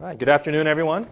All right, good afternoon, everyone.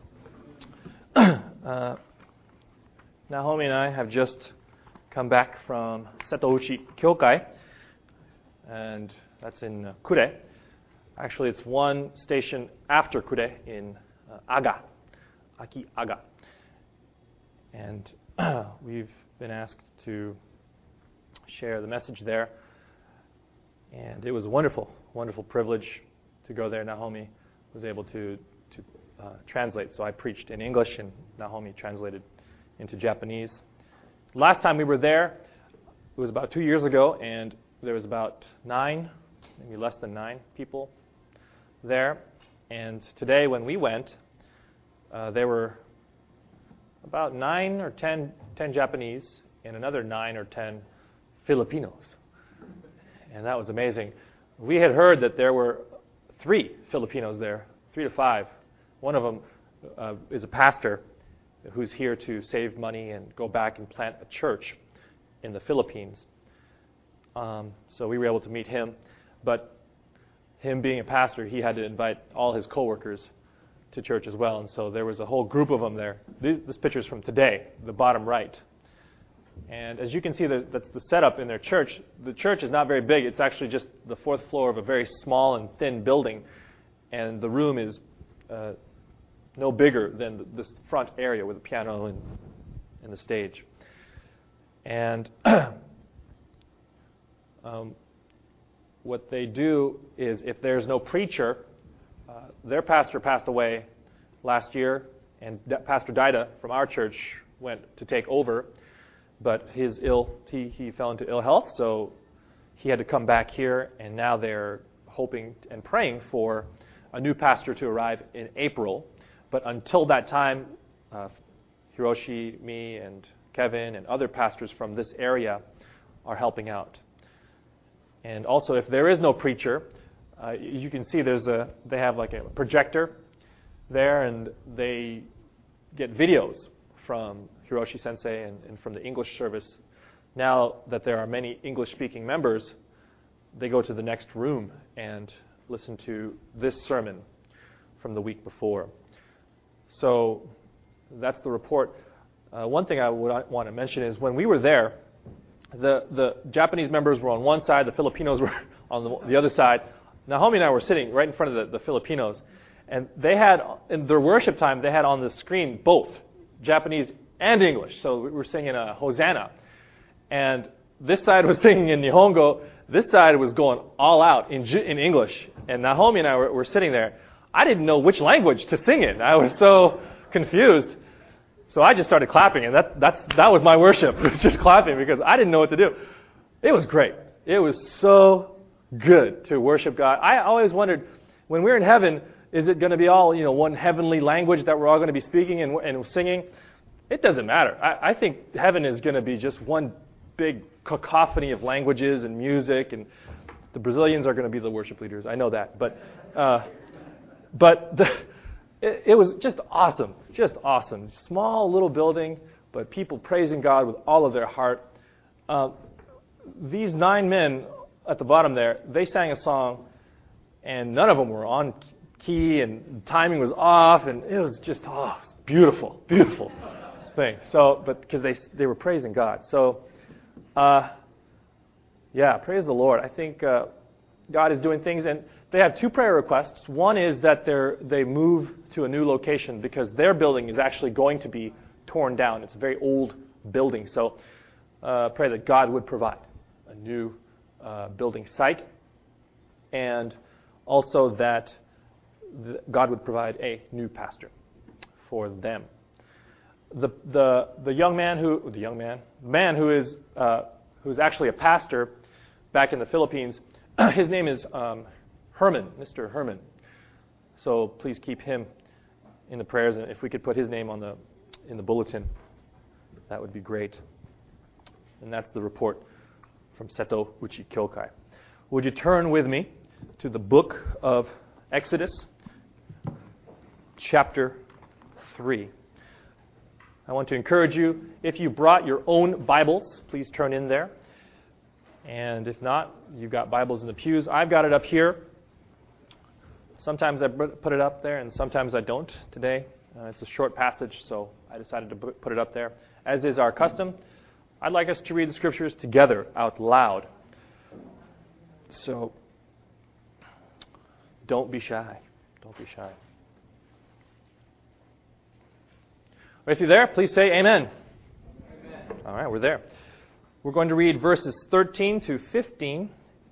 Nahomi and I have just come back from Setouchi Kyokai, and that's in Kure. Actually, it's one station after Kure in Aga, Aki Aga. And we've been asked to share the message there. And it was a wonderful, wonderful privilege to go there. Nahomi was able to translate. So I preached in English, and Nahomi translated into Japanese. Last time we were there, it was about 2 years ago, and there was about 9, maybe less than 9 people there. And today when we went, there were about 9 or 10 Japanese and another 9 or 10 Filipinos. And that was amazing. We had heard that there were 3 Filipinos there, 3 to 5. One of them is a pastor who's here to save money and go back and plant a church in the Philippines. So we were able to meet him. But him being a pastor, he had to invite all his coworkers to church as well. And so there was a whole group of them there. This picture's from today, the bottom right. And as you can see, that's the setup in their church. The church is not very big. It's actually just the 4th floor of a very small and thin building. And the room is no bigger than this front area with the piano and the stage. And what they do is, if there's no preacher, their pastor passed away last year, and Pastor Daida from our church went to take over, but he fell into ill health, so he had to come back here, and now they're hoping and praying for a new pastor to arrive in April. But until that time, Hiroshi, me, and Kevin, and other pastors from this area are helping out. And also, if there is no preacher, you can see they have like a projector there, and they get videos from Hiroshi Sensei and from the English service. Now that there are many English-speaking members, they go to the next room and listen to this sermon from the week before. So that's the report. One thing I would want to mention is when we were there, the Japanese members were on one side, the Filipinos were on the other side. Nahomi and I were sitting right in front of the Filipinos, and they had, in their worship time, they had on the screen both Japanese and English. So we were singing a Hosanna. And this side was singing in Nihongo, this side was going all out in English. And Nahomi and I were sitting there. I didn't know which language to sing in. I was so confused. So I just started clapping, and that was my worship, just clapping, because I didn't know what to do. It was great. It was so good to worship God. I always wondered, when we're in heaven, is it going to be all, one heavenly language that we're all going to be speaking and singing? It doesn't matter. I think heaven is going to be just one big cacophony of languages and music, and the Brazilians are going to be the worship leaders. I know that, but it was just awesome, Small little building, but people praising God with all of their heart. These 9 men at the bottom there, they sang a song, and none of them were on key, and timing was off, and it was just beautiful thing. So, but because they were praising God, so praise the Lord. I think God is doing things, and they have 2 prayer requests. One is that they move to a new location because their building is actually going to be torn down. It's a very old building, so pray that God would provide a new building site, and also that God would provide a new pastor for them. The man who's actually a pastor back in the Philippines, his name is Herman, Mr. Herman. So please keep him in the prayers, and if we could put his name in the bulletin, that would be great. And that's the report from Setouchi Kyokai. Would you turn with me to the book of Exodus, chapter 3. I want to encourage you, if you brought your own Bibles, please turn in there. And if not, you've got Bibles in the pews. I've got it up here. Sometimes I put it up there, and sometimes I don't today. It's a short passage, so I decided to put it up there. As is our custom, I'd like us to read the Scriptures together out loud. So, don't be shy. Don't be shy. If you're there, please say amen. Amen. All right, we're there. We're going to read verses 13 to 15.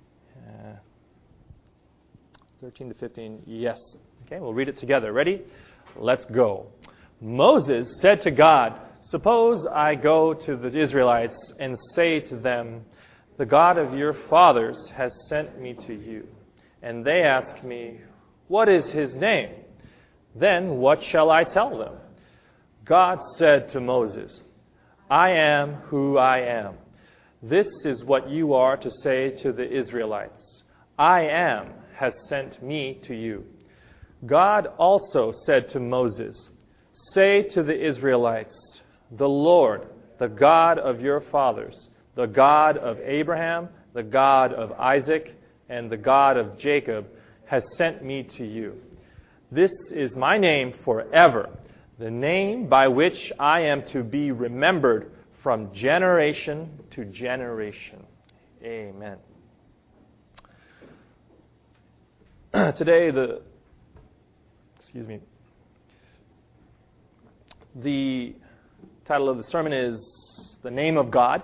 13 to 15, yes. Okay, we'll read it together. Ready? Let's go. Moses said to God, "Suppose I go to the Israelites and say to them, 'The God of your fathers has sent me to you.' And they ask me, 'What is his name?' Then what shall I tell them?" God said to Moses, "I am who I am. This is what you are to say to the Israelites. I am has sent me to you." God also said to Moses, "Say to the Israelites, 'The Lord, the God of your fathers, the God of Abraham, the God of Isaac, and the God of Jacob, has sent me to you. This is my name forever, the name by which I am to be remembered from generation to generation.'" Amen. Today, the title of the sermon is "The Name of God."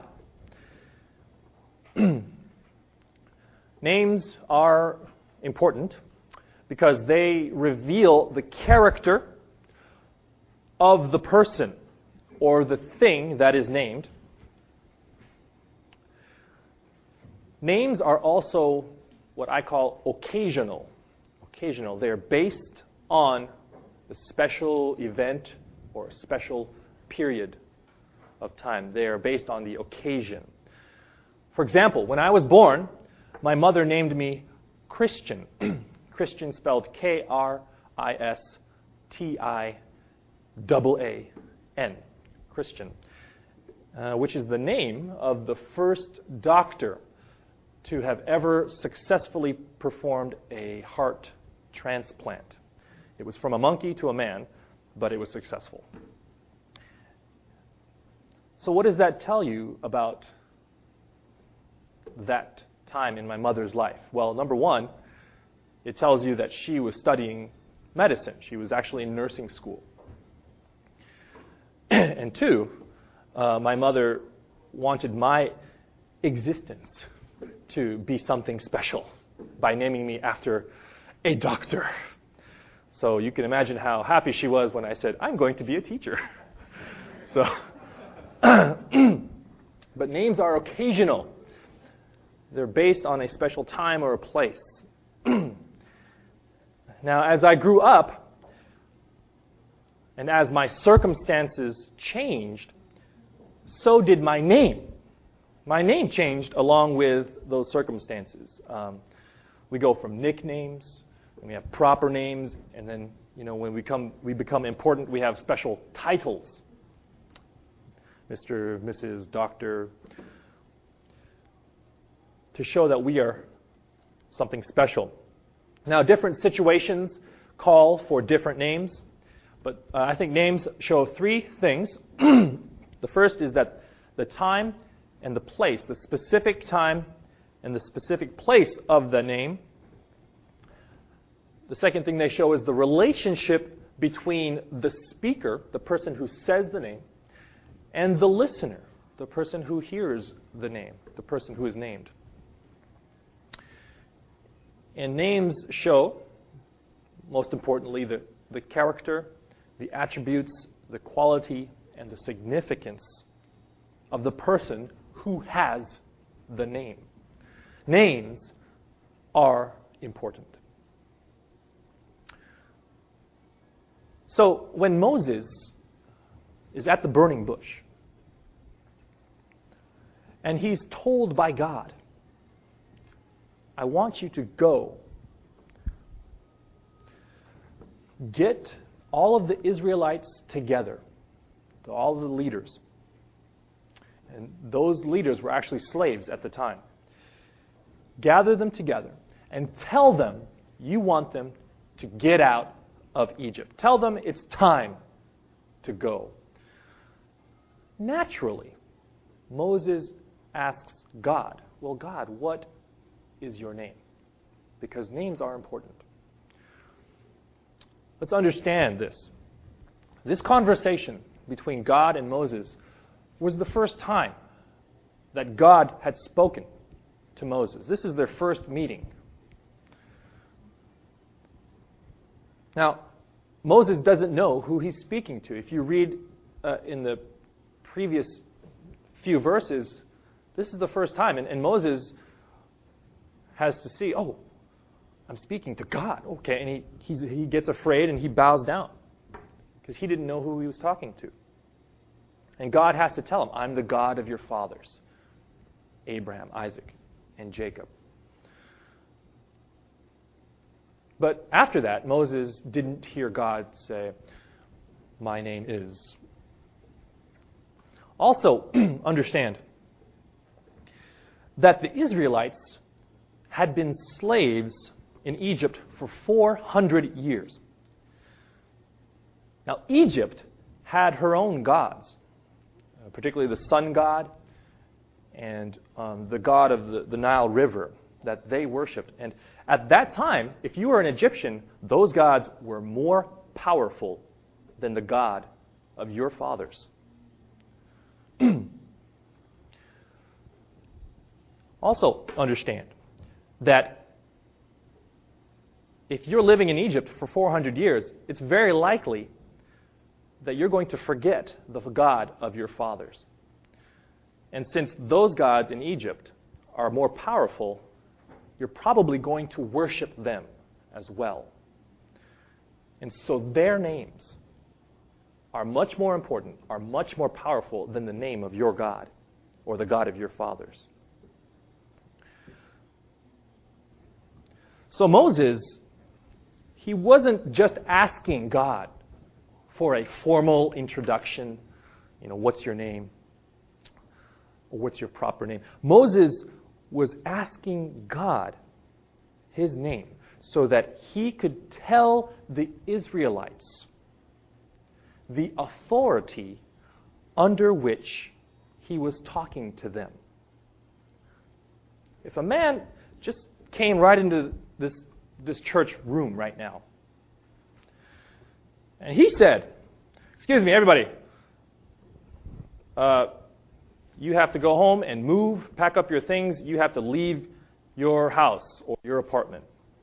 Names are important because they reveal the character of the person or the thing that is named. Names are also what I call occasional. They're based on a special event or a special period of time. They are based on the occasion. For example, when I was born, my mother named me Christian. Christian spelled Kristian, Christian, which is the name of the first doctor to have ever successfully performed a heart transplant. It was from a monkey to a man, but it was successful. So what does that tell you about that time in my mother's life? Well, number one, it tells you that she was studying medicine. She was actually in nursing school. And two, my mother wanted my existence to be something special by naming me after a doctor. So you can imagine how happy she was when I said, "I'm going to be a teacher." So, but names are occasional. They're based on a special time or a place. Now, as I grew up, and as my circumstances changed, so did my name. My name changed along with those circumstances. We go from nicknames, and we have proper names, and then when we become important, we have special titles. Mr., Mrs., Doctor, to show that we are something special. Now, different situations call for different names, but I think names show three things. The first is that the time and the place, the specific time and the specific place of the name. The second thing they show is the relationship between the speaker, the person who says the name, and the listener, the person who hears the name, the person who is named. And names show, most importantly, the character, the attributes, the quality, and the significance of the person who has the name. Names are important. So when Moses is at the burning bush, and he's told by God, "I want you to go get all of the Israelites together," all of the leaders. And those leaders were actually slaves at the time. "Gather them together and tell them you want them to get out of Egypt. Tell them it's time to go. Naturally, Moses asks God, well, God, what is your name? Because names are important. Let's understand this. This conversation between God and Moses was the first time that God had spoken to Moses. This is their first meeting. Now, Moses doesn't know who he's speaking to. If you read in the previous few verses, this is the first time. And Moses has to see, oh, I'm speaking to God. Okay, and he gets afraid and he bows down because he didn't know who he was talking to. And God has to tell him, I'm the God of your fathers, Abraham, Isaac, and Jacob. But after that, Moses didn't hear God say, my name is. Also, understand that the Israelites had been slaves in Egypt for 400 years. Now, Egypt had her own gods, particularly the sun god and the god of the Nile River that they worshipped. And at that time, if you were an Egyptian, those gods were more powerful than the God of your fathers. Also understand that if you're living in Egypt for 400 years, it's very likely that you're going to forget the God of your fathers. And since those gods in Egypt are more powerful, you're probably going to worship them as well. And so their names are much more important, are much more powerful than the name of your God or the God of your fathers. So Moses, he wasn't just asking God for a formal introduction, what's your name? Or what's your proper name? Moses was asking God his name so that he could tell the Israelites the authority under which he was talking to them. If a man just came right into this church room right now, and he said, excuse me, everybody, you have to go home and move, pack up your things. You have to leave your house or your apartment.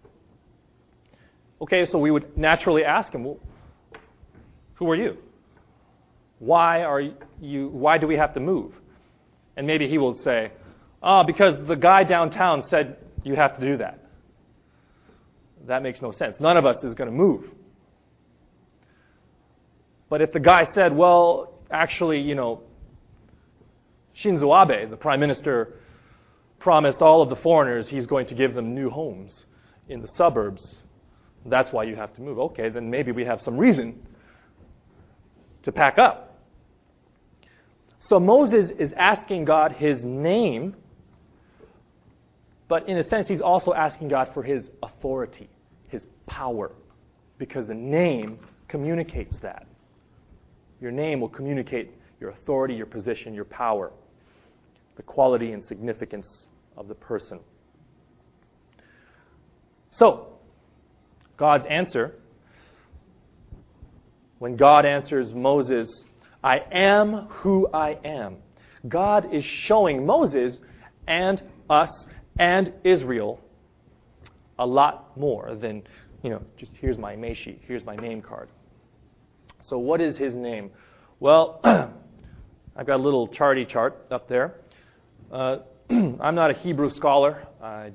Okay, so we would naturally ask him, well, who are you? Why do we have to move? And maybe he will say, because the guy downtown said you have to do that. That makes no sense. None of us is going to move. But if the guy said, well, actually, Shinzo Abe, the prime minister, promised all of the foreigners he's going to give them new homes in the suburbs. That's why you have to move. Okay, then maybe we have some reason to pack up. So Moses is asking God his name, but in a sense he's also asking God for his authority, his power, because the name communicates that. Your name will communicate your authority, your position, your power, the quality and significance of the person. So, God's answer, when God answers Moses, I am who I am, God is showing Moses and us and Israel a lot more than, just here's my meishi, here's my name card. So what is his name? Well, I've got a little charty chart up there. I'm not a Hebrew scholar. I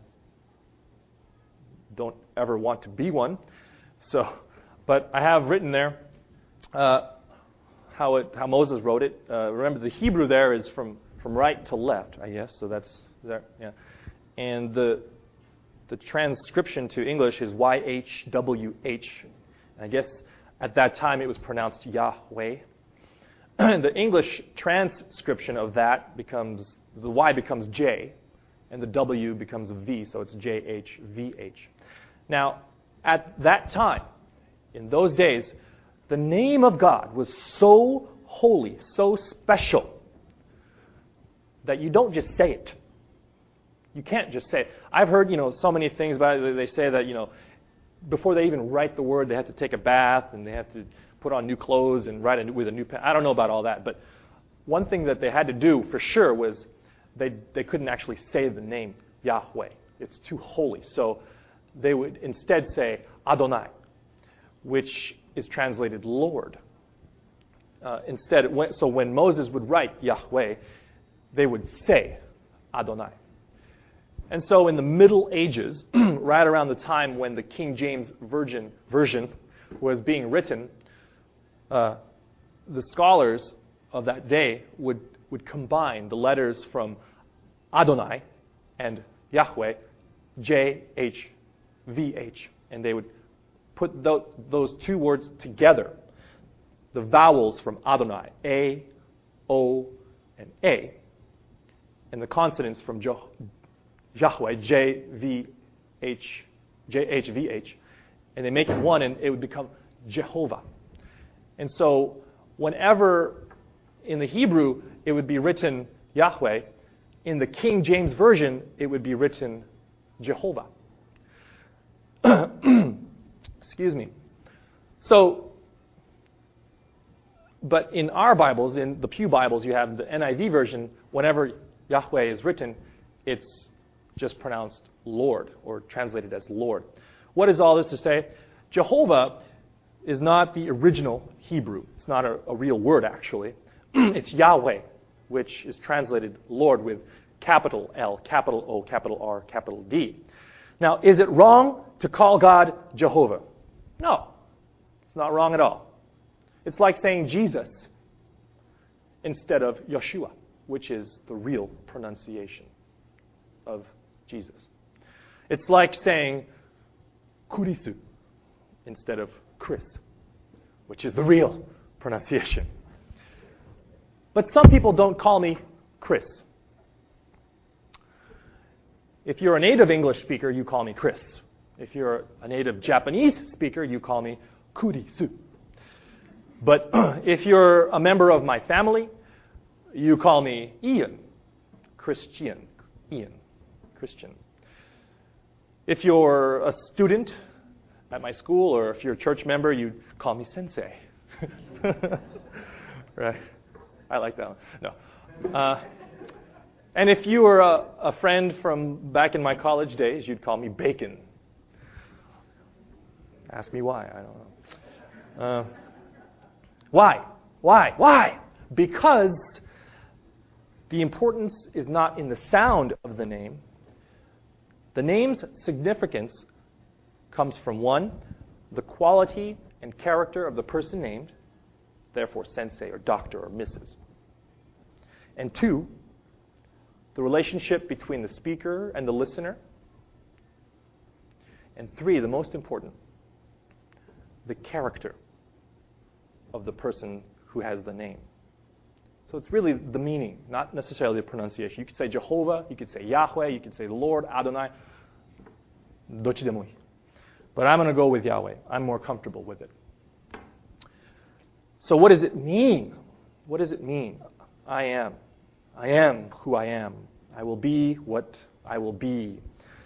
don't ever want to be one. But I have written there how Moses wrote it. Remember, the Hebrew there is from right to left, I guess. So that's there. Yeah. And the transcription to English is YHWH. And I guess at that time it was pronounced Yahweh. The English transcription of that becomes, the Y becomes J, and the W becomes a V, so it's JHVH. Now, at that time, in those days, the name of God was so holy, so special, that you don't just say it. You can't just say it. I've heard, so many things about it. They say that, before they even write the word, they have to take a bath and they have to put on new clothes and write it with a new pen. I don't know about all that, but one thing that they had to do for sure was they couldn't actually say the name Yahweh. It's too holy. So they would instead say Adonai, which is translated Lord. So when Moses would write Yahweh, they would say Adonai. And so in the Middle Ages, right around the time when the King James version was being written, the scholars of that day would combine the letters from Adonai and Yahweh, J-H-V-H, and they would put those two words together. The vowels from Adonai, A, O, and A, and the consonants from Yahweh, J-H-V-H, and they make it one, and it would become Jehovah. And so whenever in the Hebrew it would be written Yahweh, in the King James Version it would be written Jehovah. Excuse me. So, but in our Bibles, in the Pew Bibles, you have the NIV version. Whenever Yahweh is written, it's just pronounced Lord, or translated as Lord. What is all this to say? Jehovah is not the original Hebrew. It's not a real word, actually. It's Yahweh, which is translated Lord with capital L, capital O, capital R, capital D. Now, is it wrong to call God Jehovah? No, it's not wrong at all. It's like saying Jesus instead of Yeshua, which is the real pronunciation of Jesus. It's like saying Kurisu instead of Chris, which is the real pronunciation. But some people don't call me Chris. If you're a native English speaker, you call me Chris. If you're a native Japanese speaker, you call me Kurisu. But if you're a member of my family, you call me Ian. Christian. Ian. Christian. If you're a student at my school, or if you're a church member, you call me Sensei. Right? I like that one. No. And if you were a friend from back in my college days, you'd call me Bacon. Ask me why. I don't know. Why? Why? Because the importance is not in the sound of the name. The name's significance comes from, one, the quality and character of the person named, therefore sensei or doctor or Mrs. And two, the relationship between the speaker and the listener. And three, the most important, the character of the person who has the name. So it's really the meaning, not necessarily the pronunciation. You could say Jehovah, you could say Yahweh, you could say Lord, Adonai, dochidemoi. But I'm going to go with Yahweh. I'm more comfortable with it. So what does it mean? What does it mean? I am. I am who I am. I will be what I will be.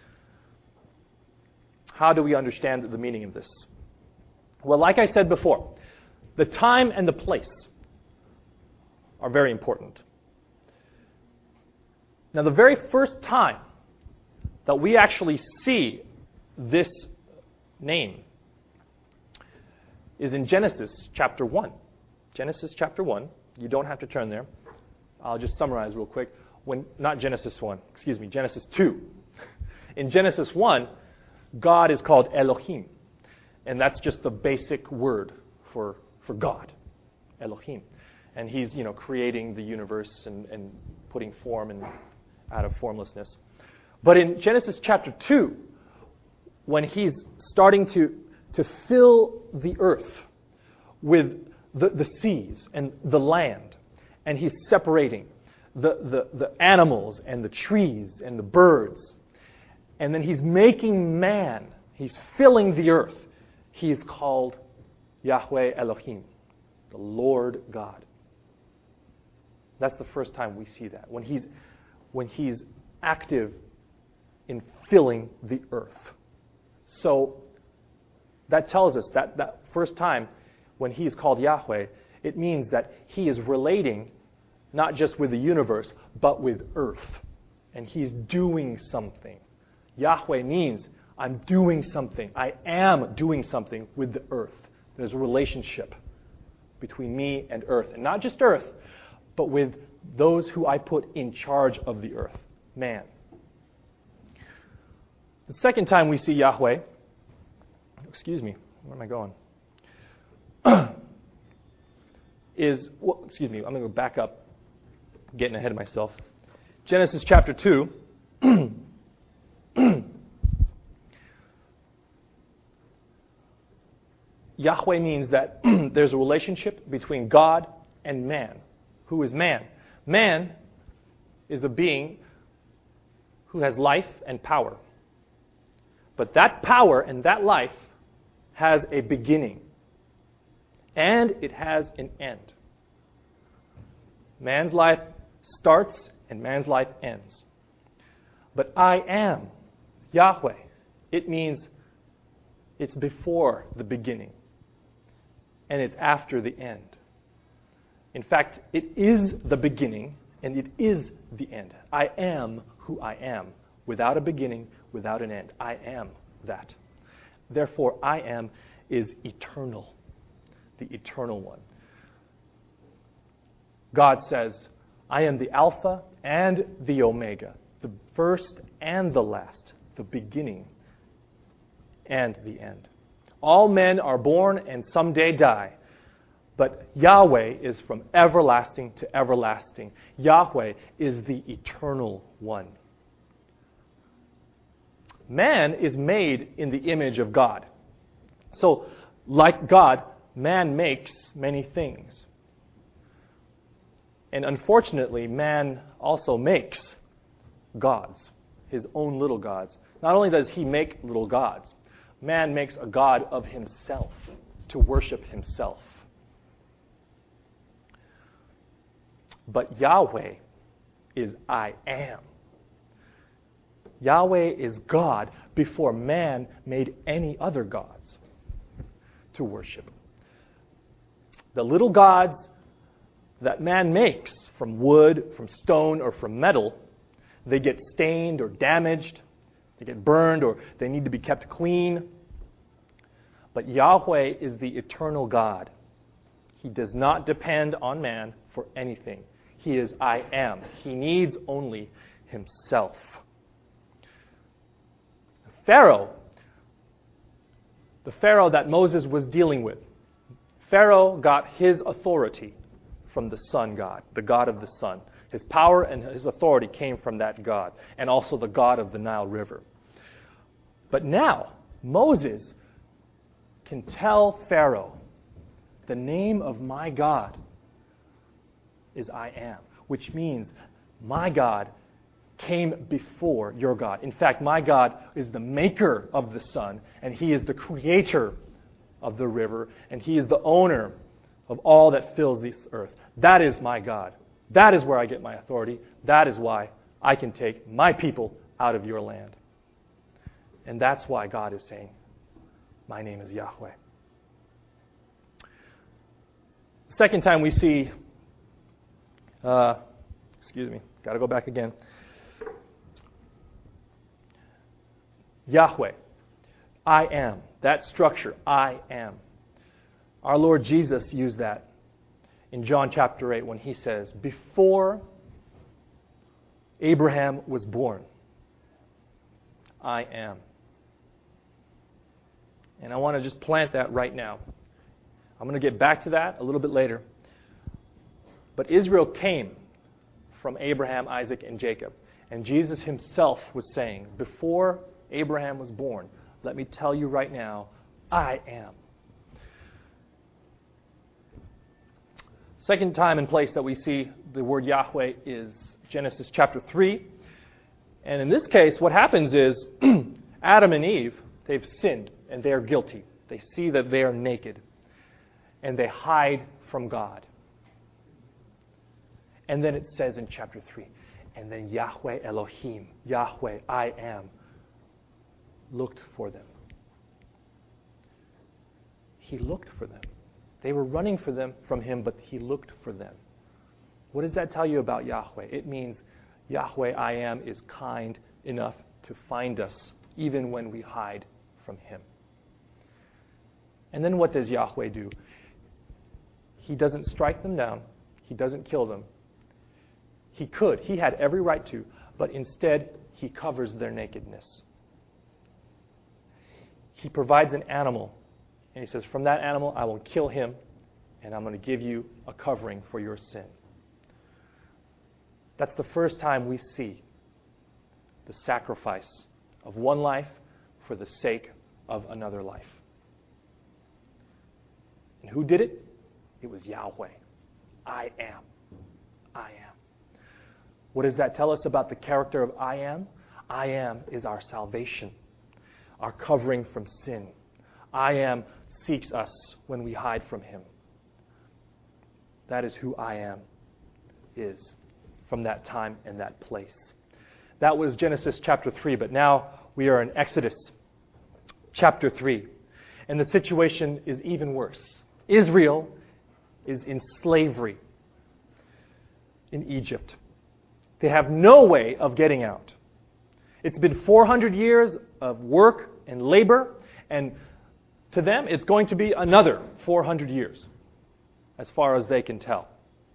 How do we understand the meaning of this? Well, like I said before, the time and the place are very important. Now, the very first time that we actually see this name is in Genesis chapter 1. Genesis chapter 1. You don't have to turn there. I'll just summarize real quick. Not Genesis 1, Genesis 2. In Genesis 1, God is called Elohim. And that's just the basic word for God, Elohim. And He's, creating the universe and putting form out of formlessness. But in Genesis chapter 2, when He's starting to fill the earth with the seas and the land, and He's separating the animals and the trees and the birds, and then He's making man He's filling the earth. He is called Yahweh Elohim, the Lord God. That's the first time we see that, when he's active in filling the earth. So that tells us that first time when he's called Yahweh, it means that he is relating not just with the universe, but with earth. And he's doing something. Yahweh means I'm doing something. I am doing something with the earth. There's a relationship between me and earth. And not just earth, but with those who I put in charge of the earth, man. The second time we see Yahweh, where am I going? I'm going to go back up, getting ahead of myself. Genesis chapter 2. Yahweh means that there's a relationship between God and man. Who is man? Man is a being who has life and power. But that power and that life has a beginning. And it has an end. Man's life starts and man's life ends. But I am Yahweh. It means it's before the beginning. And it's after the end. In fact, it is the beginning and it is the end. I am who I am, without a beginning, without an end. I am that. Therefore, I am is eternal, the eternal one. God says, I am the Alpha and the Omega, the first and the last, the beginning and the end. All men are born and someday die. But Yahweh is from everlasting to everlasting. Yahweh is the eternal one. Man is made in the image of God. So, like God, man makes many things. And unfortunately, man also makes gods, his own little gods. Not only does he make little gods, man makes a god of himself to worship himself. But Yahweh is I am. Yahweh is God before man made any other gods to worship. The little gods that man makes from wood, from stone, or from metal, they get stained or damaged, they get burned, or they need to be kept clean. But Yahweh is the eternal God. He does not depend on man for anything. He is I am. He needs only himself. Pharaoh, the Pharaoh that Moses was dealing with, Pharaoh got his authority from the sun God, the God of the sun. His power and his authority came from that God, and also the God of the Nile River. But now, Moses can tell Pharaoh, the name of my God is I am, which means my God came before your God. In fact, my God is the maker of the sun, and he is the creator of the river, and he is the owner of all that fills this earth. That is my God. That is where I get my authority. That is why I can take my people out of your land. And that's why God is saying, my name is Yahweh. The second time we see got to go back again. Yahweh, I am. That structure, I am. Our Lord Jesus used that in John chapter 8 when he says, before Abraham was born, I am. And I want to just plant that right now. I'm going to get back to that a little bit later. But Israel came from Abraham, Isaac, and Jacob. And Jesus himself was saying, before Abraham was born, let me tell you right now, I am. Second time and place that we see the word Yahweh is Genesis chapter 3. And in this case, what happens is Adam and Eve They've sinned, and they are guilty. They see that they are naked, and they hide from God. And then it says in chapter 3, and then Yahweh Elohim, Yahweh, I am, looked for them. He looked for them. They were running from him, but he looked for them. What does that tell you about Yahweh? It means Yahweh, I am, is kind enough to find us, even when we hide from him. And then what does Yahweh do? He doesn't strike them down. He doesn't kill them. He could. He had every right to. But instead, he covers their nakedness. He provides an animal. And he says, from that animal, I will kill him, and I'm going to give you a covering for your sin. That's the first time we see the sacrifice of one life for the sake of another life. And who did it? It was Yahweh. I am. I am. What does that tell us about the character of I am? I am is our salvation, our covering from sin. I am seeks us when we hide from him. That is who I am is from that time and that place. That was Genesis chapter 3, but now we are in Exodus chapter 3. And the situation is even worse. Israel is in slavery in Egypt. They have no way of getting out. It's been 400 years of work and labor, and to them it's going to be another 400 years, as far as they can tell.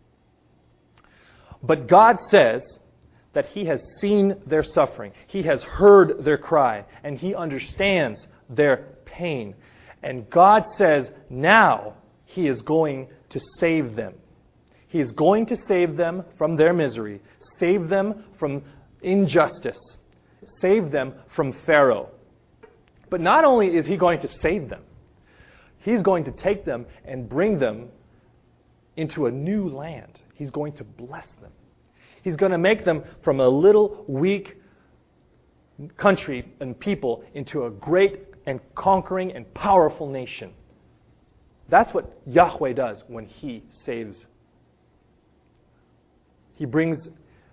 But God says that he has seen their suffering. He has heard their cry, and he understands their pain. And God says now he is going to save them. He is going to save them from their misery, save them from injustice, save them from Pharaoh. But not only is he going to save them, he's going to take them and bring them into a new land. He's going to bless them. He's going to make them from a little weak country and people into a great and conquering and powerful nation. That's what Yahweh does when he saves. He brings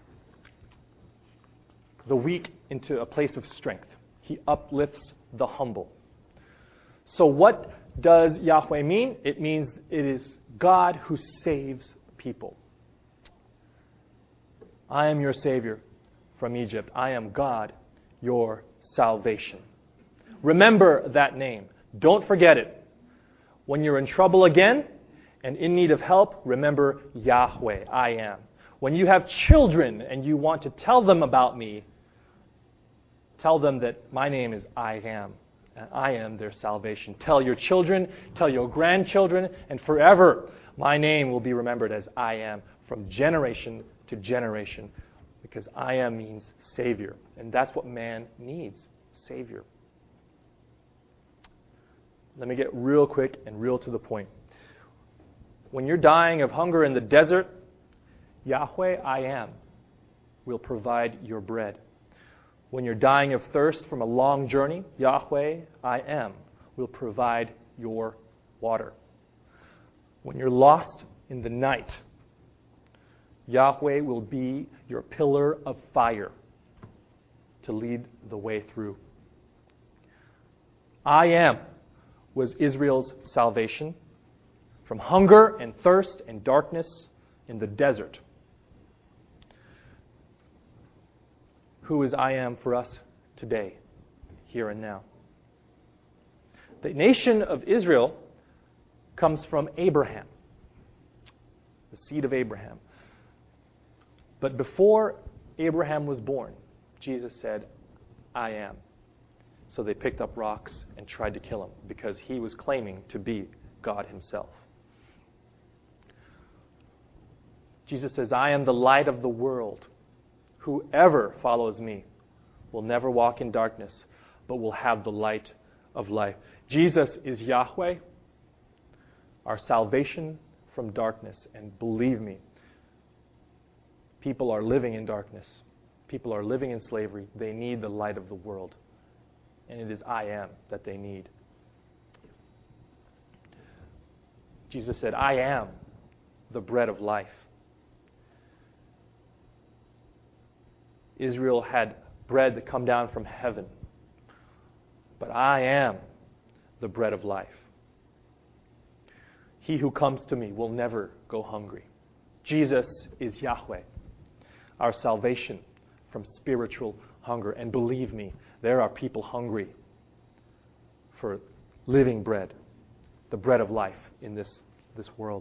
the weak into a place of strength. He uplifts the humble. So what does Yahweh mean? It means it is God who saves people. I am your Savior from Egypt. I am God, your salvation. Remember that name. Don't forget it. When you're in trouble again and in need of help, remember Yahweh, I am. When you have children and you want to tell them about me, tell them that my name is I am, and I am their salvation. Tell your children, tell your grandchildren, and forever my name will be remembered as I am from generation to generation, because I am means Savior. And that's what man needs, Savior. Let me get real quick and real to the point. When you're dying of hunger in the desert, Yahweh, I am, will provide your bread. When you're dying of thirst from a long journey, Yahweh, I am, will provide your water. When you're lost in the night, Yahweh will be your pillar of fire to lead the way through. I am was Israel's salvation from hunger and thirst and darkness in the desert. Who is I am for us today, here and now? The nation of Israel comes from Abraham, the seed of Abraham. But before Abraham was born, Jesus said, I am. So they picked up rocks and tried to kill him because he was claiming to be God himself. Jesus says, I am the light of the world. Whoever follows me will never walk in darkness, but will have the light of life. Jesus is Yahweh, our salvation from darkness. And believe me, people are living in darkness. People are living in slavery. They need the light of the world. and it is I am that they need. Jesus said, I am the bread of life. Israel had bread that come down from heaven, but I am the bread of life. He who comes to me will never go hungry. Jesus is Yahweh, our salvation from spiritual hunger. And believe me, there are people hungry for living bread, the bread of life in this world.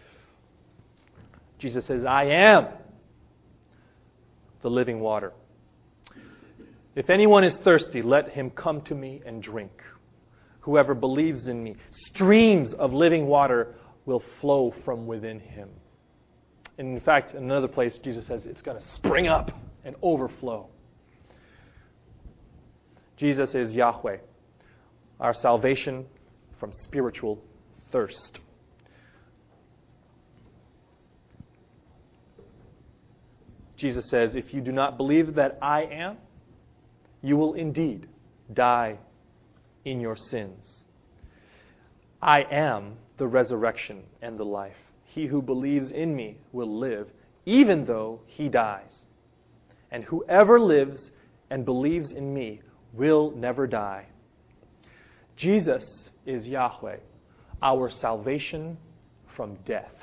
Jesus says, I am the living water. If anyone is thirsty, let him come to me and drink. Whoever believes in me, streams of living water will flow from within him. And in fact, in another place, Jesus says it's going to spring up and overflow. Jesus is Yahweh, our salvation from spiritual thirst. Jesus says, if you do not believe that I am, you will indeed die in your sins. I am the resurrection and the life. He who believes in me will live, even though he dies. And whoever lives and believes in me will never die. Jesus is Yahweh, our salvation from death.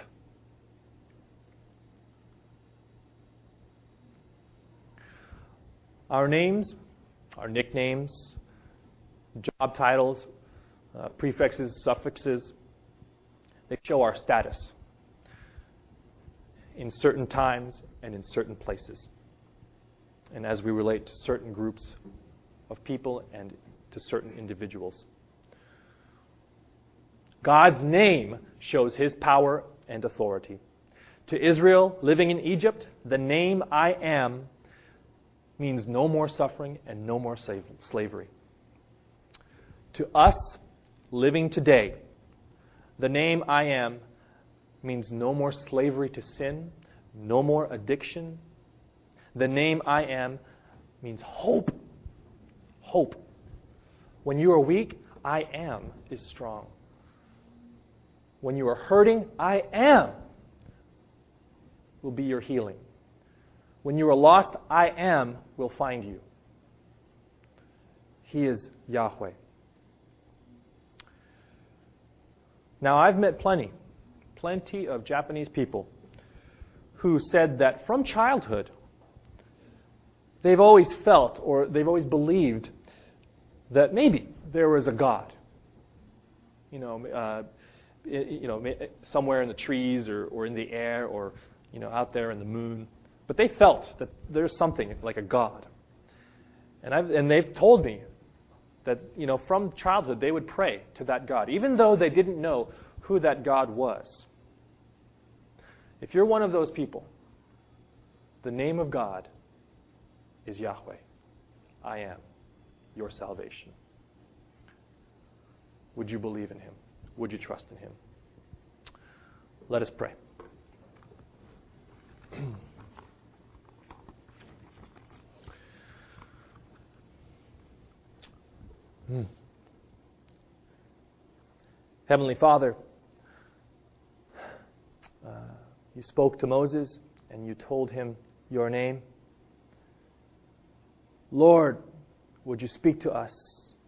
Our names, our nicknames, job titles, prefixes, suffixes, they show our status in certain times and in certain places, and as we relate to certain groups of people and to certain individuals. God's name shows His power and authority. To Israel living in Egypt, the name I am means no more suffering and no more slavery. To us living today, the name I am means no more slavery to sin, no more addiction. The name I am means hope. Hope. When you are weak, I am is strong. When you are hurting, I am will be your healing. When you are lost, I am will find you. He is Yahweh. Now, I've met plenty of Japanese people who said that from childhood, they've always felt or they've always believed that maybe there was a God. Somewhere in the trees or in the air or out there in the moon. But they felt that there's something like a God. And they've told me that from childhood they would pray to that God, even though they didn't know who that God was. If you're one of those people, the name of God is Yahweh. I am your salvation. Would you believe in Him? Would you trust in Him? Let us pray. Heavenly Father, you spoke to Moses and you told him your name. Lord, would you speak to us?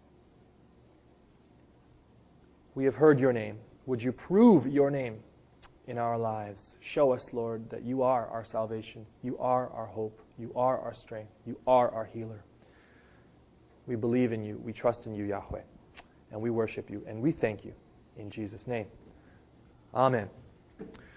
We have heard your name. Would you prove your name in our lives? Show us, Lord, that you are our salvation. You are our hope. You are our strength. You are our healer. We believe in you. We trust in you, Yahweh. And we worship you. And we thank you in Jesus' name. Amen.